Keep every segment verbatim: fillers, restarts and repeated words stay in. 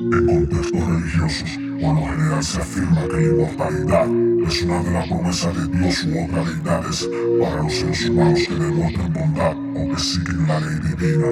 En contextos religiosos, por lo general se afirma que la inmortalidad es una de las promesas de Dios u otras deidades para los seres humanos que demuestren bondad o que siguen la ley divina.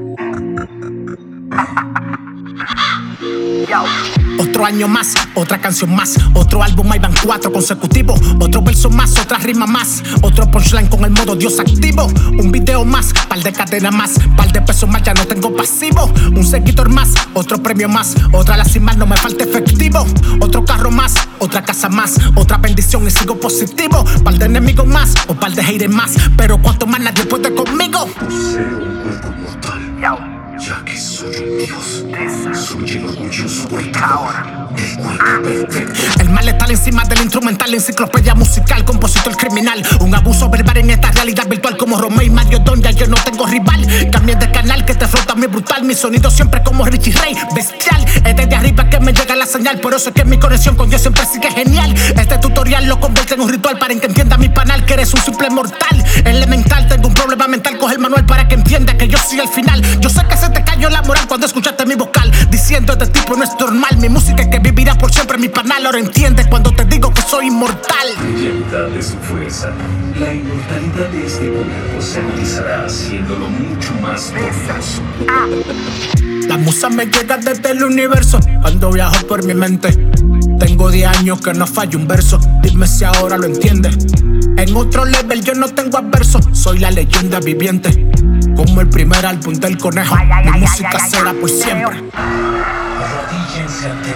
Otro año más, otra canción más, otro álbum, ahí van cuatro consecutivos, otro verso más, otra rima más, otro punchline con el modo Dios activo, un video más, par de cadenas más, par de pesos más, ya no tengo pasivo, un seguidor más, otro premio más, otra la sin más, no me falta efectivo, otro carro más, otra casa más, otra bendición y sigo positivo, par de enemigos más, o par de haters más, pero cuanto más nadie puede conmigo. Poseo un cuerpo mortal, ya que soy un dios. Soy el orgulloso portador del cuerpo perfecto. El mal está encima del instrumental, enciclopedia musical, compositor criminal. Un abuso verbal en esta realidad virtual como Romeo y Mario Don, ya yo no tengo rival. Cambié de canal que te frota muy brutal. Mi sonido siempre como Richie Ray, bestial. Es desde arriba que me llega la señal, por eso es que mi conexión con Dios siempre sigue genial. Este tutorial lo convierte en un ritual para que entienda mi panal que eres un simple mortal. Elemental, tengo un problema mental, coge el manual para que entienda que yo soy el final. Yo sé que se te cayó la moral cuando escuchaste mi vocal diciendo este tipo no es normal. Mi música es que vivirá por siempre mi panal. Ahora entiendes cuando te digo que soy inmortal. Inyecta de su fuerza, la inmortalidad de este cuerpo se utilizará haciéndolo mucho más poderoso. La musa me llega desde el universo cuando viajo por mi mente. Tengo diez años que no falla un verso, dime si ahora lo entiendes. En otro level yo no tengo adverso, soy la leyenda viviente. Como el primer álbum del conejo, ay, ay, mi ay, música ay, ay, será ay, por ay, siempre. Arrodíllense ante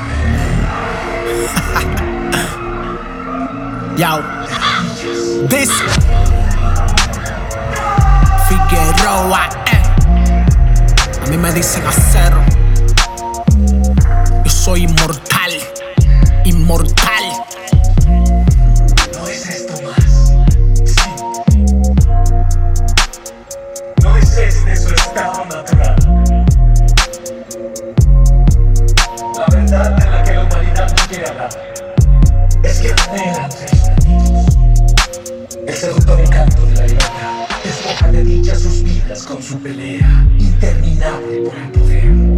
mí. Yo, this Figueroa, eh. A mí me dicen acero. Yo soy inmortal, inmortal. No es esto más. Sí. No es este su estado natural. La verdad de la que la humanidad no quiere hablar es que anhelan ser perdidos. El seductor encanto de la libertad despoja de dicha sus vidas con su pelea interminable por el poder.